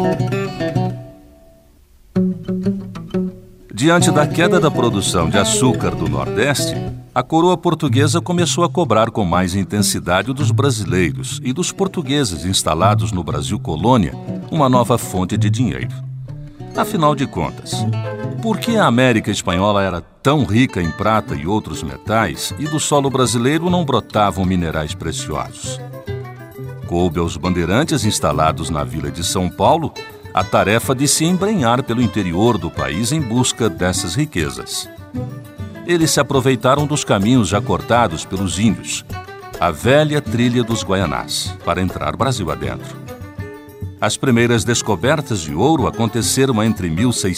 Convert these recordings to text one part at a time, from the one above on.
Diante da queda da produção de açúcar do Nordeste, a coroa portuguesa começou a cobrar com mais intensidade dos brasileiros e dos portugueses instalados no Brasil colônia uma nova fonte de dinheiro. Afinal de contas, por que a América Espanhola era tão rica em prata e outros metais e do solo brasileiro não brotavam minerais preciosos? Coube aos bandeirantes instalados na vila de São Paulo a tarefa de se embrenhar pelo interior do país em busca dessas riquezas. Eles se aproveitaram dos caminhos já cortados pelos índios, a velha trilha dos Guaianás, para entrar Brasil adentro. As primeiras descobertas de ouro aconteceram entre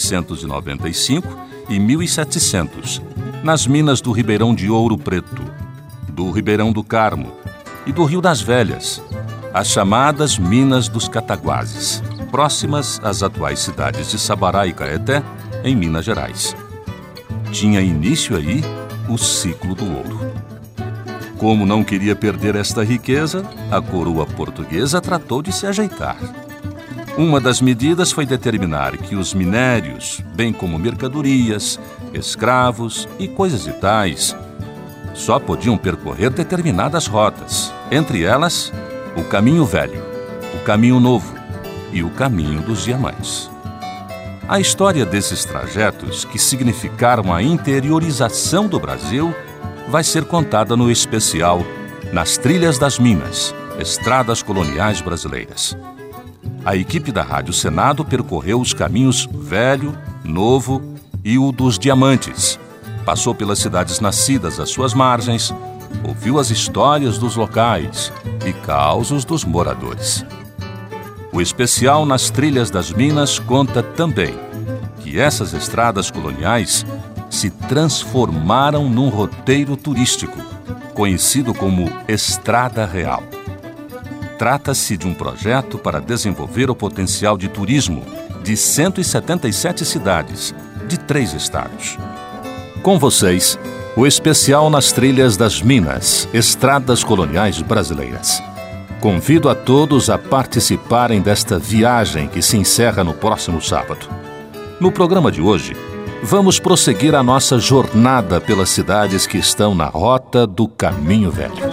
1695 e 1700, nas minas do Ribeirão de Ouro Preto, do Ribeirão do Carmo e do Rio das Velhas, as chamadas Minas dos Cataguases, próximas às atuais cidades de Sabará e Caeté, em Minas Gerais. Tinha início aí o ciclo do ouro. Como não queria perder esta riqueza, a coroa portuguesa tratou de se ajeitar. Uma das medidas foi determinar que os minérios, bem como mercadorias, escravos e coisas e tais, só podiam percorrer determinadas rotas, entre elas o Caminho Velho, o Caminho Novo e o Caminho dos Diamantes. A história desses trajetos, que significaram a interiorização do Brasil, vai ser contada no especial Nas Trilhas das Minas, Estradas Coloniais Brasileiras. A equipe da Rádio Senado percorreu os caminhos Velho, Novo e o dos Diamantes. Passou pelas cidades nascidas às suas margens, ouviu as histórias dos locais e causos dos moradores. O especial Nas Trilhas das Minas conta também que essas estradas coloniais se transformaram num roteiro turístico, conhecido como Estrada Real. Trata-se de um projeto para desenvolver o potencial de turismo de 177 cidades, de 3 estados. Com vocês, o especial Nas Trilhas das Minas, Estradas Coloniais Brasileiras. Convido a todos a participarem desta viagem que se encerra no próximo sábado. No programa de hoje, vamos prosseguir a nossa jornada pelas cidades que estão na rota do Caminho Velho.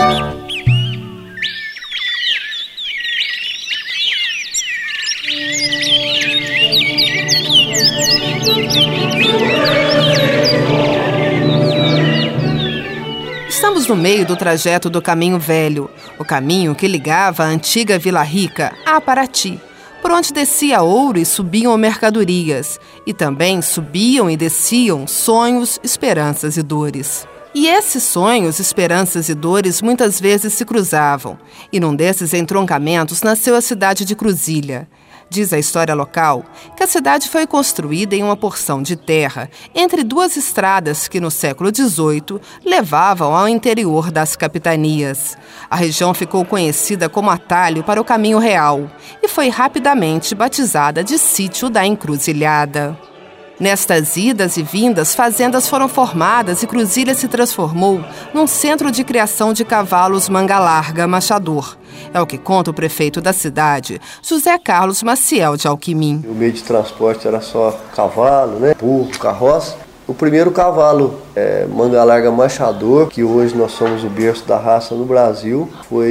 Estamos no meio do trajeto do Caminho Velho, o caminho que ligava a antiga Vila Rica a Paraty, por onde descia ouro e subiam mercadorias, e também subiam e desciam sonhos, esperanças e dores. E esses sonhos, esperanças e dores muitas vezes se cruzavam, e num desses entroncamentos nasceu a cidade de Cruzília. Diz a história local que a cidade foi construída em uma porção de terra entre 2 estradas que no século XVIII levavam ao interior das capitanias. A região ficou conhecida como atalho para o Caminho Real e foi rapidamente batizada de Sítio da Encruzilhada. Nestas idas e vindas, fazendas foram formadas e Cruzília se transformou num centro de criação de cavalos manga larga machador. É o que conta o prefeito da cidade, José Carlos Maciel de Alquimim. O meio de transporte era só cavalo, burro, carroça. O primeiro cavalo manga larga machador, que hoje nós somos o berço da raça no Brasil,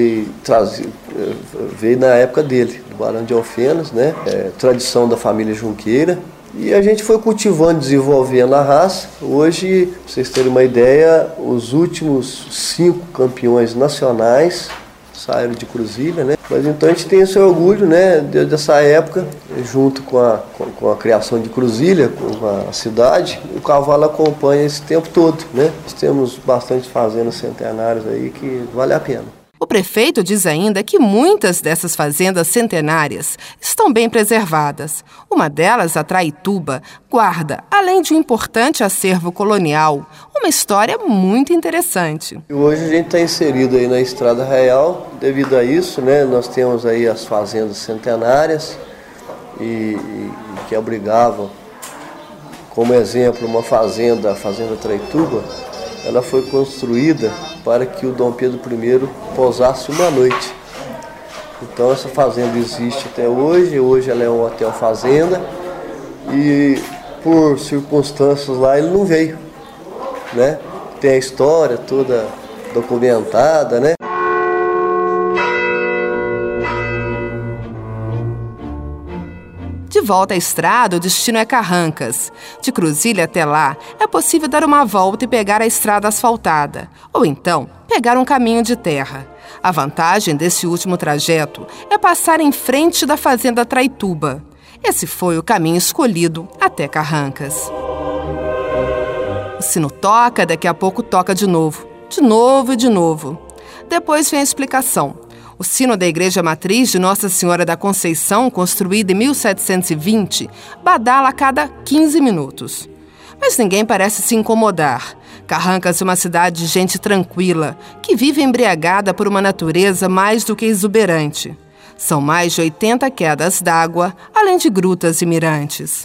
veio na época dele, do Barão de Alfenas, tradição da família Junqueira. E a gente foi cultivando, desenvolvendo a raça. Hoje, para vocês terem uma ideia, os últimos 5 campeões nacionais saíram de Cruzília, Mas então a gente tem esse orgulho, dessa época, junto com a criação de Cruzília, com a cidade, o cavalo acompanha esse tempo todo, Nós temos bastante fazendas centenárias aí que vale a pena. O prefeito diz ainda que muitas dessas fazendas centenárias estão bem preservadas. Uma delas, a Traituba, guarda, além de um importante acervo colonial, uma história muito interessante. Hoje a gente está inserido aí na Estrada Real, devido a isso, nós temos aí as fazendas centenárias e que abrigavam, como exemplo, uma fazenda, a Fazenda Traituba. Ela foi construída para que o Dom Pedro I pousasse uma noite. Então essa fazenda existe até hoje. Hoje ela é um hotel fazenda e por circunstâncias lá ele não veio, né? Tem a história toda documentada, né? De volta à estrada, o destino é Carrancas. De Cruzília até lá, é possível dar uma volta e pegar a estrada asfaltada, ou então pegar um caminho de terra. A vantagem desse último trajeto é passar em frente da fazenda Traituba. Esse foi o caminho escolhido até Carrancas. O sino toca, daqui a pouco toca de novo. De novo e de novo. Depois vem a explicação. O sino da Igreja Matriz de Nossa Senhora da Conceição, construída em 1720, badala a cada 15 minutos. Mas ninguém parece se incomodar. Carrancas é uma cidade de gente tranquila, que vive embriagada por uma natureza mais do que exuberante. São mais de 80 quedas d'água, além de grutas e mirantes.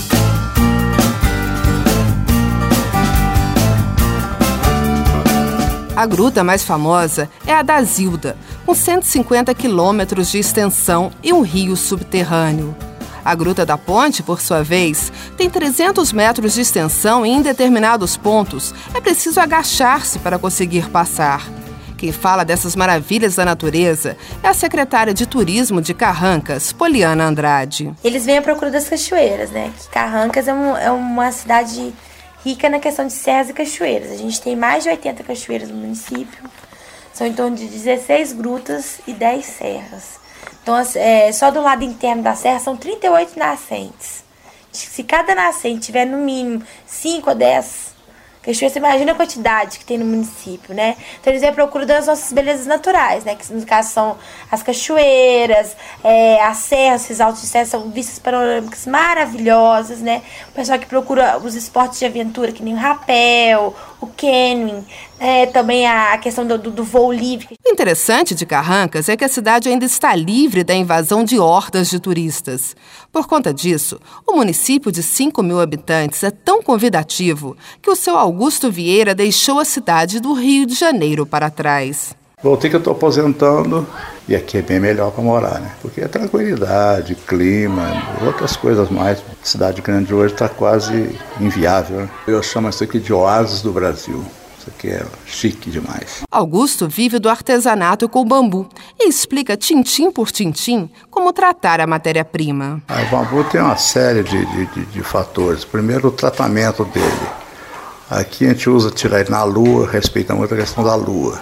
A gruta mais famosa é a da Zilda, com 150 quilômetros de extensão e um rio subterrâneo. A Gruta da Ponte, por sua vez, tem 300 metros de extensão e em determinados pontos é preciso agachar-se para conseguir passar. Quem fala dessas maravilhas da natureza é a secretária de Turismo de Carrancas, Poliana Andrade. Eles vêm à procura das cachoeiras, né? Carrancas é uma cidade rica na questão de serras e cachoeiras. A gente tem mais de 80 cachoeiras no município. São em torno de 16 grutas e 10 serras. Então, só do lado interno da serra são 38 nascentes. Se cada nascente tiver no mínimo 5 a 10 cachoeiras, você imagina a quantidade que tem no município, né? Então, eles vêm à procura das nossas belezas naturais, né? Que no caso são as cachoeiras, as serras, esses altos de serra, são vistas panorâmicas maravilhosas, né? O pessoal que procura os esportes de aventura, que nem o rapel, o canyoning, também a questão do voo livre. O interessante de Carrancas é que a cidade ainda está livre da invasão de hordas de turistas. Por conta disso, o município de 5 mil habitantes é tão convidativo que o seu Augusto Vieira deixou a cidade do Rio de Janeiro para trás. Voltei que eu estou aposentando e aqui é bem melhor para morar, né? Porque é tranquilidade, clima, outras coisas mais. A cidade grande hoje está quase inviável, né? Eu chamo isso aqui de oásis do Brasil. Isso aqui é chique demais. Augusto vive do artesanato com bambu e explica tintim por tintim como tratar a matéria-prima. O bambu tem uma série de fatores. Primeiro, o tratamento dele. Aqui a gente usa tirar ele na lua, respeita muito a questão da lua.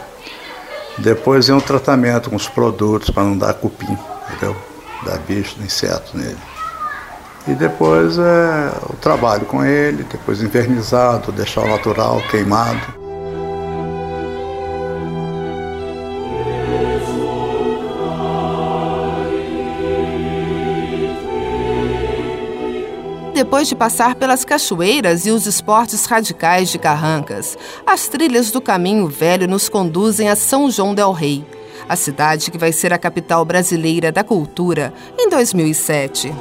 Depois vem um tratamento com os produtos para não dar cupim, entendeu? Dar bicho, inseto nele. E depois o trabalho com ele, depois invernizado, deixar o natural, queimado. Depois de passar pelas cachoeiras e os esportes radicais de Carrancas, as trilhas do Caminho Velho nos conduzem a São João del Rei, a cidade que vai ser a capital brasileira da cultura em 2007.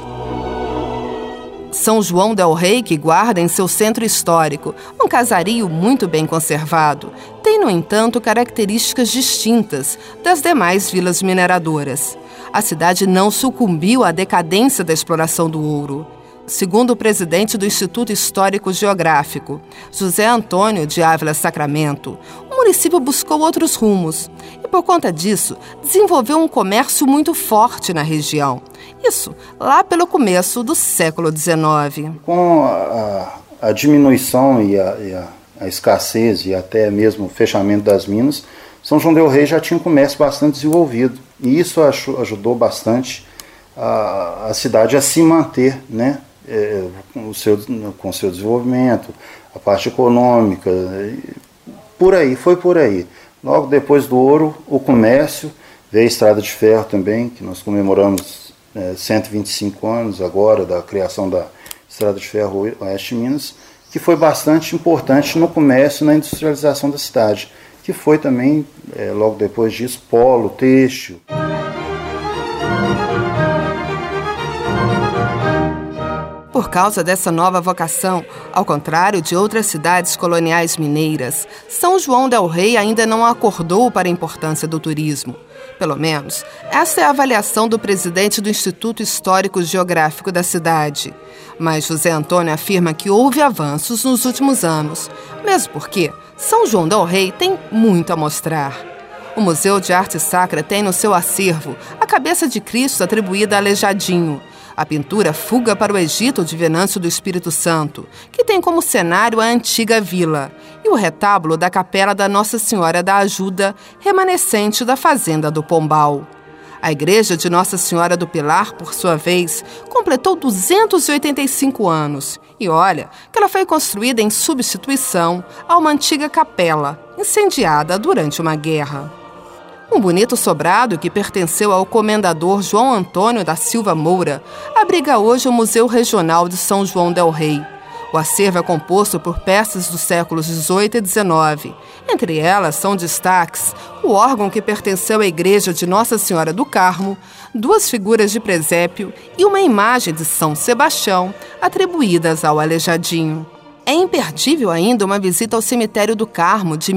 São João del Rei, que guarda em seu centro histórico um casario muito bem conservado, tem, no entanto, características distintas das demais vilas mineradoras. A cidade não sucumbiu à decadência da exploração do ouro. Segundo o presidente do Instituto Histórico Geográfico, José Antônio de Ávila Sacramento, o município buscou outros rumos e, por conta disso, desenvolveu um comércio muito forte na região. Isso lá pelo começo do século XIX. Com a diminuição e a escassez e até mesmo o fechamento das minas, São João del Rei já tinha um comércio bastante desenvolvido. E isso ajudou bastante a cidade a se manter, né? Com o seu desenvolvimento, a parte econômica, foi por aí. Logo depois do ouro, o comércio, veio a Estrada de Ferro também, que nós comemoramos 125 anos agora da criação da Estrada de Ferro Oeste Minas, que foi bastante importante no comércio e na industrialização da cidade, que foi também, logo depois disso, polo, têxtil. Por causa dessa nova vocação, ao contrário de outras cidades coloniais mineiras, São João del Rei ainda não acordou para a importância do turismo. Pelo menos, essa é a avaliação do presidente do Instituto Histórico Geográfico da cidade. Mas José Antônio afirma que houve avanços nos últimos anos, mesmo porque São João del Rei tem muito a mostrar. O Museu de Arte Sacra tem no seu acervo a cabeça de Cristo atribuída a Aleijadinho, a pintura Fuga para o Egito de Venâncio do Espírito Santo, que tem como cenário a antiga vila, e o retábulo da Capela da Nossa Senhora da Ajuda, remanescente da Fazenda do Pombal. A Igreja de Nossa Senhora do Pilar, por sua vez, completou 285 anos. E olha que ela foi construída em substituição a uma antiga capela, incendiada durante uma guerra. Um bonito sobrado que pertenceu ao comendador João Antônio da Silva Moura abriga hoje o Museu Regional de São João del Rei. O acervo é composto por peças dos séculos XVIII e XIX. Entre elas são destaques o órgão que pertenceu à Igreja de Nossa Senhora do Carmo, 2 figuras de presépio e uma imagem de São Sebastião atribuídas ao Aleijadinho. É imperdível ainda uma visita ao Cemitério do Carmo, de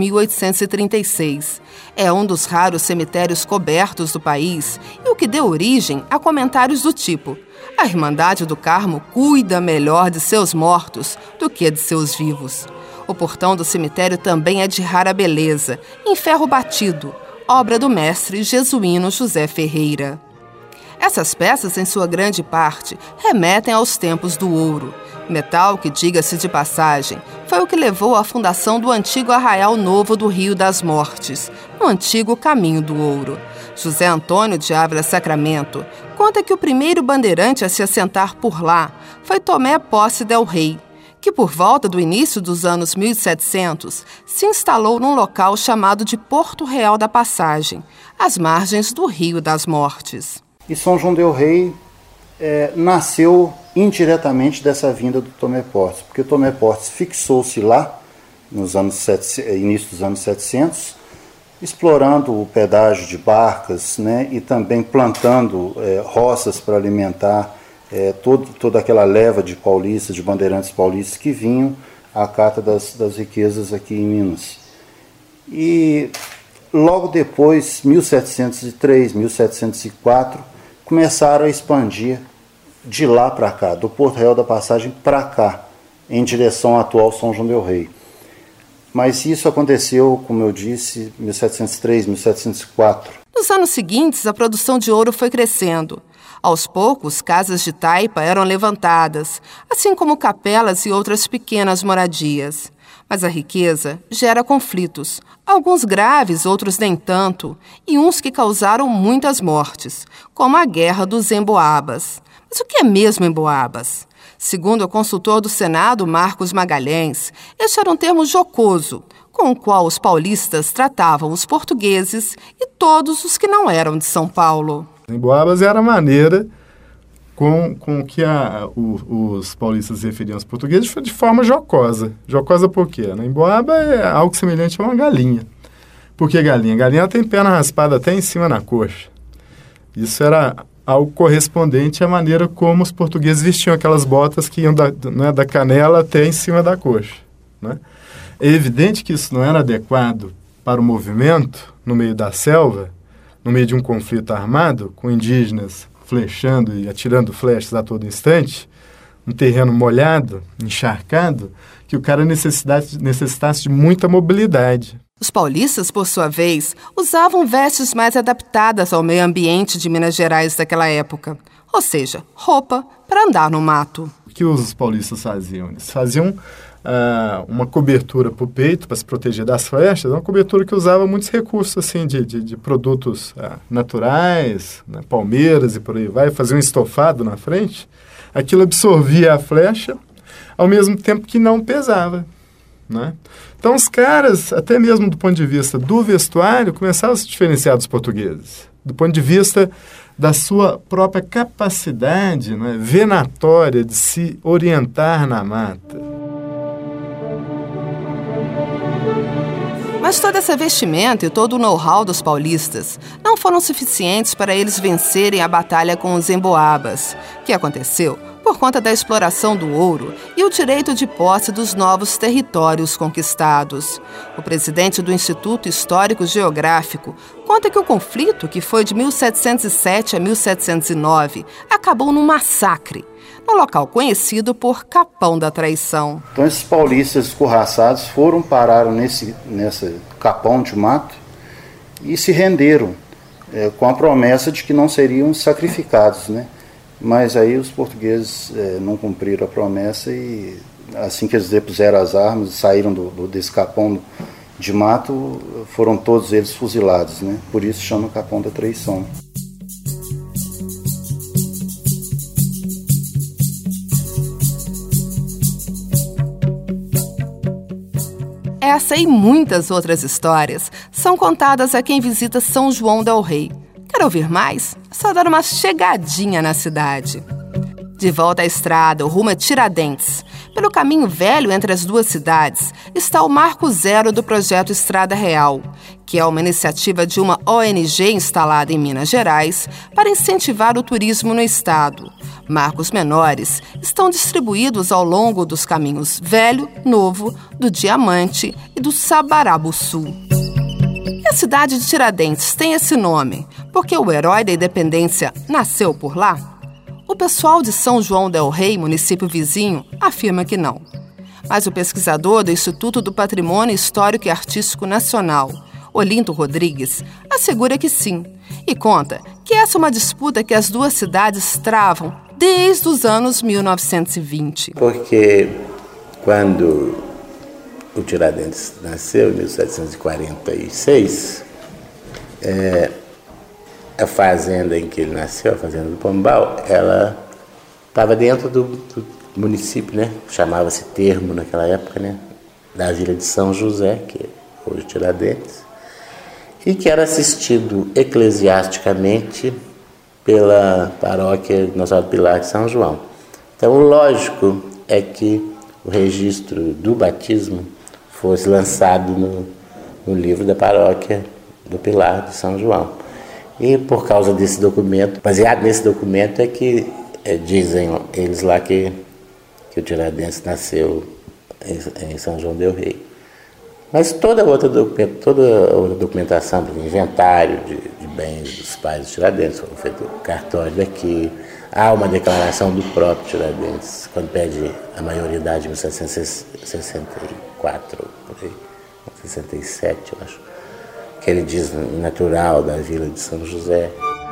1836. É um dos raros cemitérios cobertos do país e o que deu origem a comentários do tipo: a Irmandade do Carmo cuida melhor de seus mortos do que de seus vivos. O portão do cemitério também é de rara beleza, em ferro batido, obra do mestre jesuíno José Ferreira. Essas peças, em sua grande parte, remetem aos tempos do ouro. Metal que, diga-se de passagem, foi o que levou à fundação do antigo Arraial Novo do Rio das Mortes, no antigo Caminho do Ouro. José Antônio de Ávila Sacramento conta que o primeiro bandeirante a se assentar por lá foi Tomé Posse del Rei, que por volta do início dos anos 1700 se instalou num local chamado de Porto Real da Passagem, às margens do Rio das Mortes. E São João del Rei nasceu indiretamente dessa vinda do Tomé Portes, porque o Tomé Portes fixou-se lá nos início dos anos 700, explorando o pedágio de barcas, né, e também plantando roças para alimentar toda aquela leva de paulistas, de bandeirantes paulistas que vinham à cata das riquezas aqui em Minas. E logo depois, 1703, 1704, começaram a expandir de lá para cá, do Porto Real da Passagem para cá, em direção ao atual São João del Rei. Mas isso aconteceu, como eu disse, 1703, 1704. Nos anos seguintes, a produção de ouro foi crescendo. Aos poucos, casas de taipa eram levantadas, assim como capelas e outras pequenas moradias. Mas a riqueza gera conflitos, alguns graves, outros nem tanto, e uns que causaram muitas mortes, como a Guerra dos Emboabas. Mas o que é mesmo Emboabas? Segundo o consultor do Senado, Marcos Magalhães, este era um termo jocoso, com o qual os paulistas tratavam os portugueses e todos os que não eram de São Paulo. Emboabas era a maneira com que os paulistas se referiam aos portugueses de forma jocosa. Jocosa por quê? A emboaba é algo semelhante a uma galinha. Por que galinha? Galinha tem perna raspada até em cima na coxa. Isso era algo correspondente à maneira como os portugueses vestiam aquelas botas que iam da canela até em cima da coxa, né? É evidente que isso não era adequado para o movimento no meio da selva, no meio de um conflito armado, com indígenas flechando e atirando flechas a todo instante, um terreno molhado, encharcado, que o cara necessitasse de muita mobilidade. Os paulistas, por sua vez, usavam vestes mais adaptadas ao meio ambiente de Minas Gerais daquela época, ou seja, roupa para andar no mato. O que os paulistas faziam? Eles faziam uma cobertura para o peito, para se proteger das flechas, uma cobertura que usava muitos recursos assim, de produtos naturais, né, palmeiras e por aí vai, fazia um estofado na frente, aquilo absorvia a flecha, ao mesmo tempo que não pesava, né? Então os caras, até mesmo do ponto de vista do vestuário, começaram a se diferenciar dos portugueses, do ponto de vista da sua própria capacidade, né, venatória de se orientar na mata. Mas toda essa vestimenta e todo o know-how dos paulistas não não foram suficientes para eles vencerem a batalha com os emboabas, que aconteceu por conta da exploração do ouro e o direito de posse dos novos territórios conquistados. O presidente do Instituto Histórico Geográfico conta que o conflito, que foi de 1707 a 1709, acabou num massacre, no local conhecido por Capão da Traição. Então esses paulistas escorraçados pararam nesse capão de mato e se renderam, com a promessa de que não seriam sacrificados, né? Mas aí os portugueses não cumpriram a promessa e assim que eles depuseram as armas e saíram desse capão de mato, foram todos eles fuzilados, né? Por isso chama Capão da Traição. Essa e muitas outras histórias são contadas a quem visita São João del Rei. Quer ouvir mais? É só dar uma chegadinha na cidade. De volta à estrada, o rumo é Tiradentes. Pelo caminho velho entre as duas cidades está o Marco Zero do projeto Estrada Real, que é uma iniciativa de uma ONG instalada em Minas Gerais para incentivar o turismo no estado. Marcos menores estão distribuídos ao longo dos caminhos Velho, Novo, do Diamante e do Sabarabuçu. E a cidade de Tiradentes tem esse nome porque o herói da independência nasceu por lá? O pessoal de São João del Rei, município vizinho, afirma que não. Mas o pesquisador do Instituto do Patrimônio Histórico e Artístico Nacional, Olinto Rodrigues, assegura que sim, e conta que essa é uma disputa que as duas cidades travam desde os anos 1920. Porque quando o Tiradentes nasceu, em 1746, a fazenda em que ele nasceu, a fazenda do Pombal, ela estava dentro do município, né? Chamava-se Termo naquela época, né? Da vila de São José, que é hoje Tiradentes, e que era assistido eclesiasticamente pela paróquia Nossa Senhora do Pilar de São João. Então, o lógico é que o registro do batismo fosse lançado no livro da paróquia do Pilar de São João. E por causa desse documento, baseado nesse documento, é que dizem eles lá que o Tiradentes nasceu em São João del Rei. Mas toda outra documentação, inventário de bens dos pais do Tiradentes, foi feito cartório daqui. Há uma declaração do próprio Tiradentes, quando pede a maioridade em 1764, 67, eu acho, que ele diz natural da vila de São José.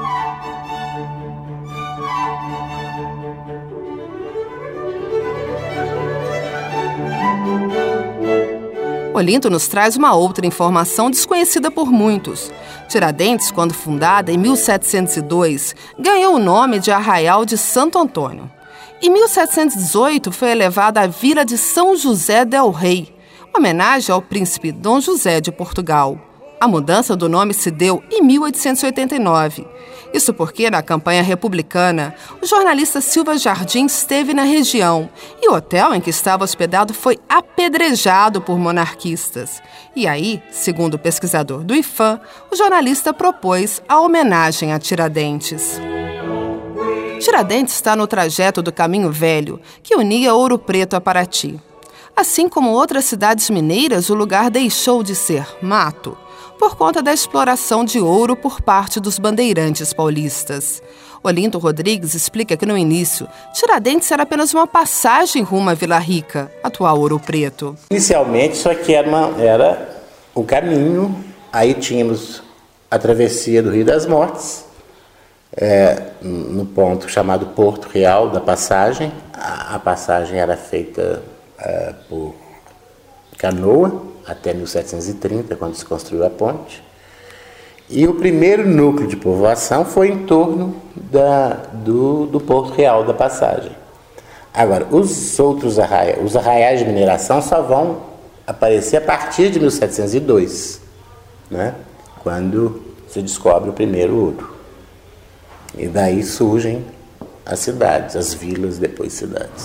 Olinto nos traz uma outra informação desconhecida por muitos. Tiradentes, quando fundada em 1702, ganhou o nome de Arraial de Santo Antônio. Em 1718 foi elevada à Vila de São José del Rei, homenagem ao príncipe Dom José de Portugal. A mudança do nome se deu em 1889. Isso porque, na campanha republicana, o jornalista Silva Jardim esteve na região e o hotel em que estava hospedado foi apedrejado por monarquistas. E aí, segundo o pesquisador do IFAM, o jornalista propôs a homenagem a Tiradentes. Tiradentes está no trajeto do Caminho Velho, que unia Ouro Preto a Paraty. Assim como outras cidades mineiras, o lugar deixou de ser mato por conta da exploração de ouro por parte dos bandeirantes paulistas. Olinto Rodrigues explica que no início, Tiradentes era apenas uma passagem rumo à Vila Rica, atual Ouro Preto. Inicialmente isso aqui era o caminho, aí tínhamos a travessia do Rio das Mortes, no ponto chamado Porto Real da Passagem. A passagem era feita por canoa, até 1730, quando se construiu a ponte. E o primeiro núcleo de povoação foi em torno do Porto Real da Passagem. Agora, os arraiais de mineração só vão aparecer a partir de 1702, né? Quando se descobre o primeiro ouro. E daí surgem as cidades, as vilas, depois cidades.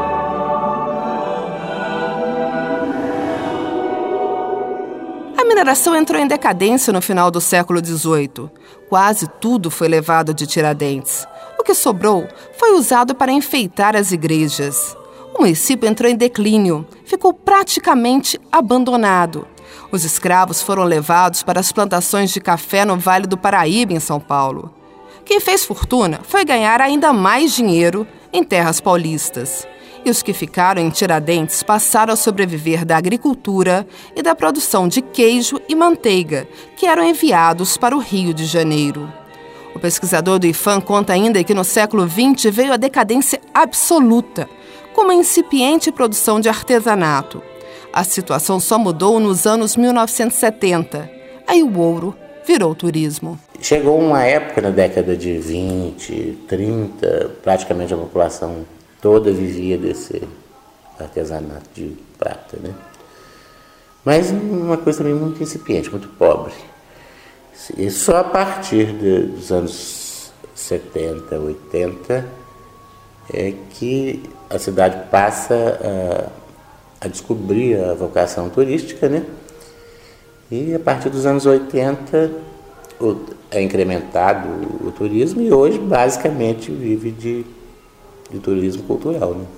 A decoração entrou em decadência no final do século XVIII. Quase tudo foi levado de Tiradentes. O que sobrou foi usado para enfeitar as igrejas. O município entrou em declínio, ficou praticamente abandonado. Os escravos foram levados para as plantações de café no Vale do Paraíba, em São Paulo. Quem fez fortuna foi ganhar ainda mais dinheiro em terras paulistas. E os que ficaram em Tiradentes passaram a sobreviver da agricultura e da produção de queijo e manteiga, que eram enviados para o Rio de Janeiro. O pesquisador do IPHAN conta ainda que no século XX veio a decadência absoluta, com uma incipiente produção de artesanato. A situação só mudou nos anos 1970. Aí o ouro virou turismo. Chegou uma época na década de 20, 30, praticamente a população toda vivia desse artesanato de prata, né? Mas uma coisa também muito incipiente, muito pobre. E só a partir dos anos 70, 80 é que a cidade passa a descobrir a vocação turística, né? E a partir dos anos 80 é incrementado o turismo e hoje basicamente vive de turismo cultural, né?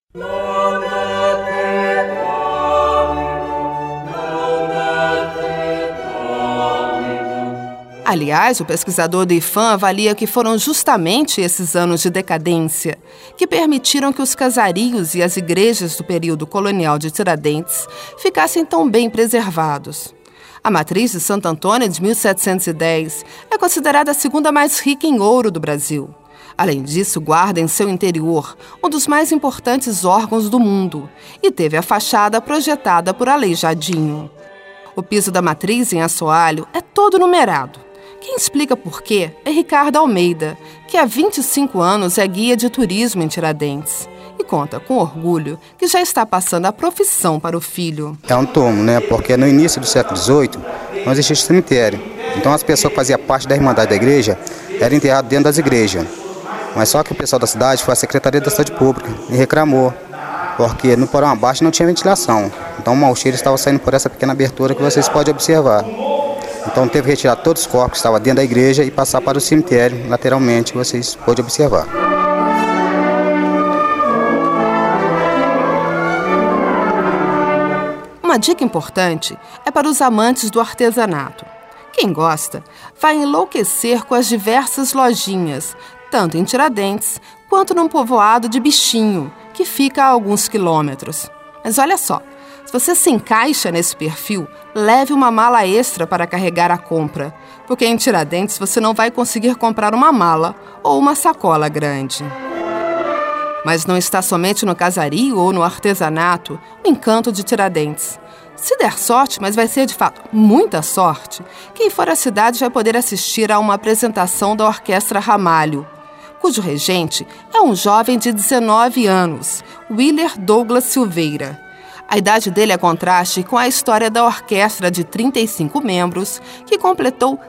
Aliás, o pesquisador do IPHAN avalia que foram justamente esses anos de decadência que permitiram que os casarios e as igrejas do período colonial de Tiradentes ficassem tão bem preservados. A matriz de Santo Antônio, de 1710, é considerada a segunda mais rica em ouro do Brasil. Além disso, guarda em seu interior um dos mais importantes órgãos do mundo e teve a fachada projetada por Aleijadinho. O piso da matriz, em assoalho, é todo numerado. Quem explica por quê é Ricardo Almeida, que há 25 anos é guia de turismo em Tiradentes. E conta com orgulho que já está passando a profissão para o filho. É um túmulo, né? Porque no início do século XVIII não existia cemitério. Então as pessoas que faziam parte da Irmandade da Igreja eram enterradas dentro das igrejas. Mas só que o pessoal da cidade foi à Secretaria da Saúde Pública e reclamou, porque no porão abaixo não tinha ventilação. Então o mau cheiro estava saindo por essa pequena abertura que vocês podem observar. Então teve que retirar todos os corpos que estavam dentro da igreja e passar para o cemitério, lateralmente, que vocês podem observar. Uma dica importante é para os amantes do artesanato. Quem gosta vai enlouquecer com as diversas lojinhas, tanto em Tiradentes quanto num povoado de Bichinho, que fica a alguns quilômetros. Mas olha só, se você se encaixa nesse perfil, leve uma mala extra para carregar a compra, porque em Tiradentes você não vai conseguir comprar uma mala ou uma sacola grande. Mas não está somente no casario ou no artesanato o encanto de Tiradentes. Se der sorte, mas vai ser de fato muita sorte, quem for à cidade vai poder assistir a uma apresentação da Orquestra Ramalho, cujo regente é um jovem de 19 anos, Willer Douglas Silveira. A idade dele é contraste com a história da orquestra de 35 membros, que completou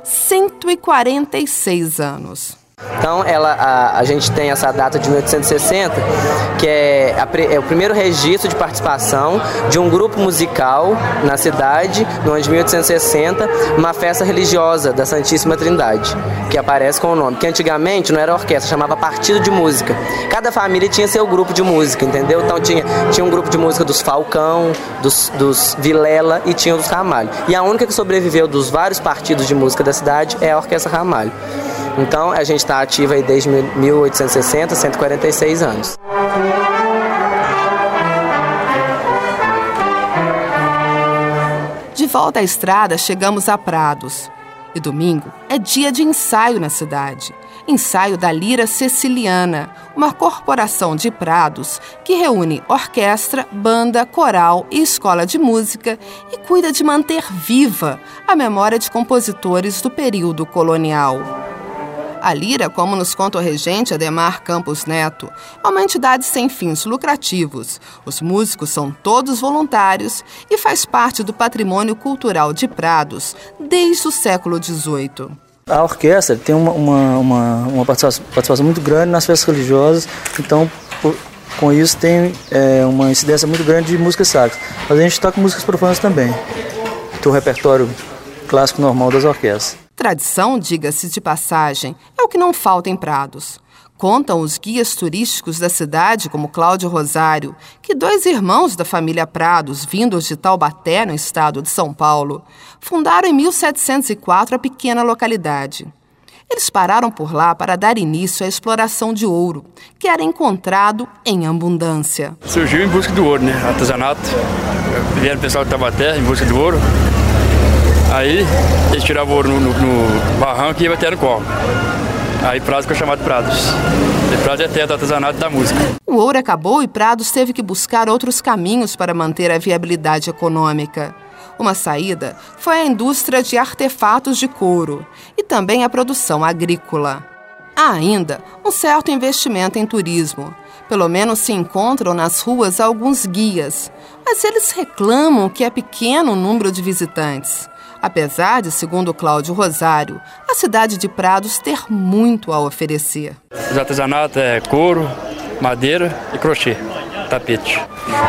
146 anos. Então, a gente tem essa data de 1860, que é o primeiro registro de participação de um grupo musical na cidade, no ano de 1860, uma festa religiosa da Santíssima Trindade, que aparece com o nome, que antigamente não era orquestra, chamava Partido de Música. Cada família tinha seu grupo de música, entendeu? Então tinha um grupo de música dos Falcão, dos Vilela e tinha dos Ramalho. E a única que sobreviveu dos vários partidos de música da cidade é a Orquestra Ramalho. Então, a gente está ativa aí desde 1860, 146 anos. De volta à estrada, chegamos a Prados. E domingo é dia de ensaio na cidade. Ensaio da Lira Ceciliana, uma corporação de Prados que reúne orquestra, banda, coral e escola de música e cuida de manter viva a memória de compositores do período colonial. A Lira, como nos conta o regente Ademar Campos Neto, é uma entidade sem fins lucrativos. Os músicos são todos voluntários e faz parte do patrimônio cultural de Prados desde o século XVIII. A orquestra tem uma participação muito grande nas festas religiosas, então com isso tem uma incidência muito grande de músicas sacras. Mas a gente toca músicas profanas também. ter o repertório clássico normal das orquestras. Tradição, diga-se de passagem, é o que não falta em Prados. Contam os guias turísticos da cidade, como Cláudio Rosário, que 2 irmãos da família Prados, vindos de Taubaté, no estado de São Paulo, fundaram em 1704 a pequena localidade. Eles pararam por lá para dar início à exploração de ouro, que era encontrado em abundância. Surgiu em busca do ouro, né? Artesanato. Vieram o pessoal de Taubaté em busca do ouro. Aí eles tiravam o ouro no barranco e iam até no colo. Aí Prados ficou chamado de Prados. E Prados é terra do artesanato da música. O ouro acabou e Prados teve que buscar outros caminhos para manter a viabilidade econômica. Uma saída foi a indústria de artefatos de couro e também a produção agrícola. Há ainda um certo investimento em turismo. Pelo menos se encontram nas ruas alguns guias, mas eles reclamam que é pequeno o número de visitantes. Apesar de, segundo Cláudio Rosário, a cidade de Prados ter muito a oferecer. Os artesanatos é couro, madeira e crochê, tapete.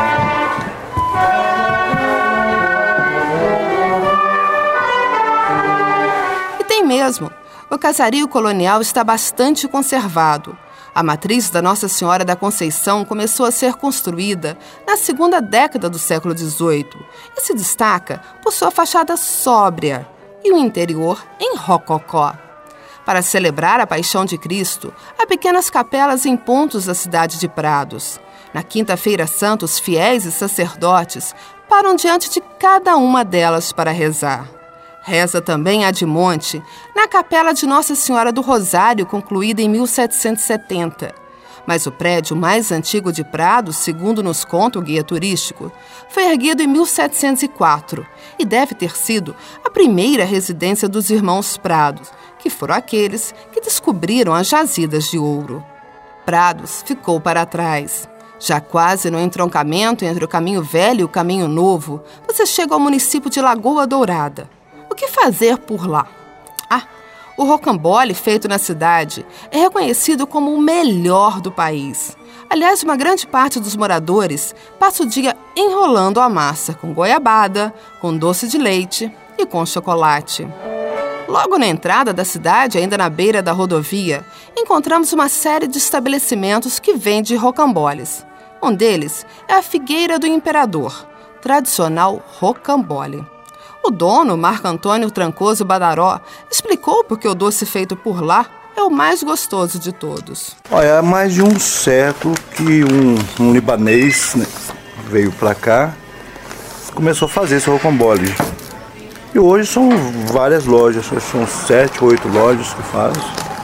E tem mesmo. O casario colonial está bastante conservado. A matriz da Nossa Senhora da Conceição começou a ser construída na segunda década do século XVIII e se destaca por sua fachada sóbria e o interior em rococó. Para celebrar a Paixão de Cristo, há pequenas capelas em pontos da cidade de Prados. Na Quinta-feira Santa, os fiéis e sacerdotes param diante de cada uma delas para rezar. Reza também a de monte, na capela de Nossa Senhora do Rosário, concluída em 1770. Mas o prédio mais antigo de Prados, segundo nos conta o guia turístico, foi erguido em 1704 e deve ter sido a primeira residência dos irmãos Prados, que foram aqueles que descobriram as jazidas de ouro. Prados ficou para trás. Já quase no entroncamento entre o Caminho Velho e o Caminho Novo, você chega ao município de Lagoa Dourada. O que fazer por lá? O rocambole feito na cidade é reconhecido como o melhor do país. Aliás, uma grande parte dos moradores passa o dia enrolando a massa com goiabada, com doce de leite e com chocolate. Logo na entrada da cidade, ainda na beira da rodovia, encontramos uma série de estabelecimentos que vendem rocamboles. Um deles é a Figueira do Imperador, tradicional rocambole. O dono, Marco Antônio Trancoso Badaró, explicou por que o doce feito por lá é o mais gostoso de todos. Há mais de um século que um libanês, né, veio para cá, começou a fazer esse rocambole. E hoje são várias lojas, são 7, 8 lojas que fazem.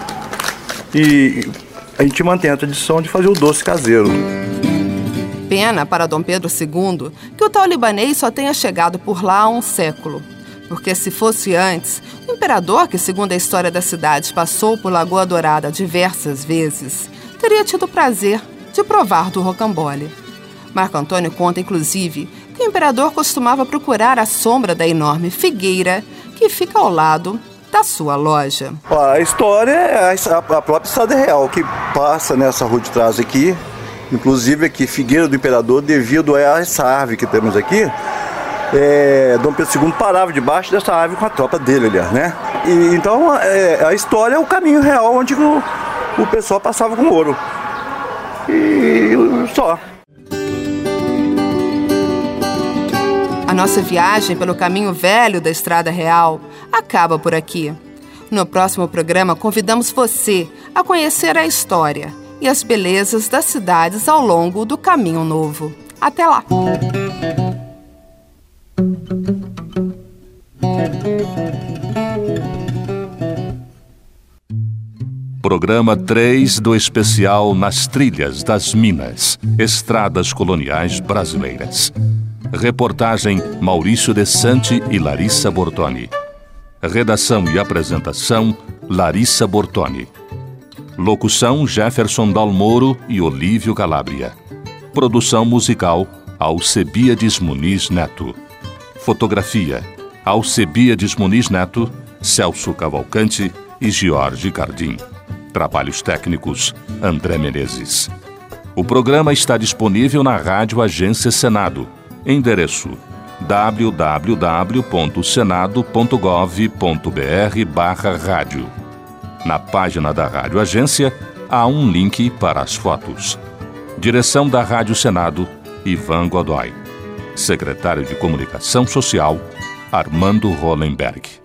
E a gente mantém a tradição de fazer o doce caseiro. Pena para Dom Pedro II que o tal libanês só tenha chegado por lá há um século. Porque se fosse antes, o imperador, que segundo a história da cidade passou por Lagoa Dourada diversas vezes, teria tido o prazer de provar do rocambole. Marco Antônio conta, inclusive, que o imperador costumava procurar a sombra da enorme figueira que fica ao lado da sua loja. A história é a própria Estrada Real, que passa nessa rua de trás aqui. Inclusive aqui, Figueira do Imperador, devido a essa árvore que temos aqui, Dom Pedro II parava debaixo dessa árvore com a tropa dele, aliás, né? Então, a história é o caminho real onde o pessoal passava com ouro. E só. A nossa viagem pelo caminho velho da Estrada Real acaba por aqui. No próximo programa, convidamos você a conhecer a história e as belezas das cidades ao longo do Caminho Novo. Até lá! Programa 3 do especial Nas Trilhas das Minas, Estradas Coloniais Brasileiras. Reportagem Maurício Desante e Larissa Bortoni. Redação e apresentação Larissa Bortoni. Locução Jefferson Dalmoro e Olívio Calabria. Produção musical Alcebiades Muniz Neto. Fotografia Alcebiades Muniz Neto, Celso Cavalcante e Jorge Cardim. Trabalhos técnicos André Menezes. O programa está disponível na Rádio Agência Senado. Endereço www.senado.gov.br/rádio. Na página da Rádio Agência há um link para as fotos. Direção da Rádio Senado, Ivan Godoy. Secretário de Comunicação Social, Armando Hollenberg.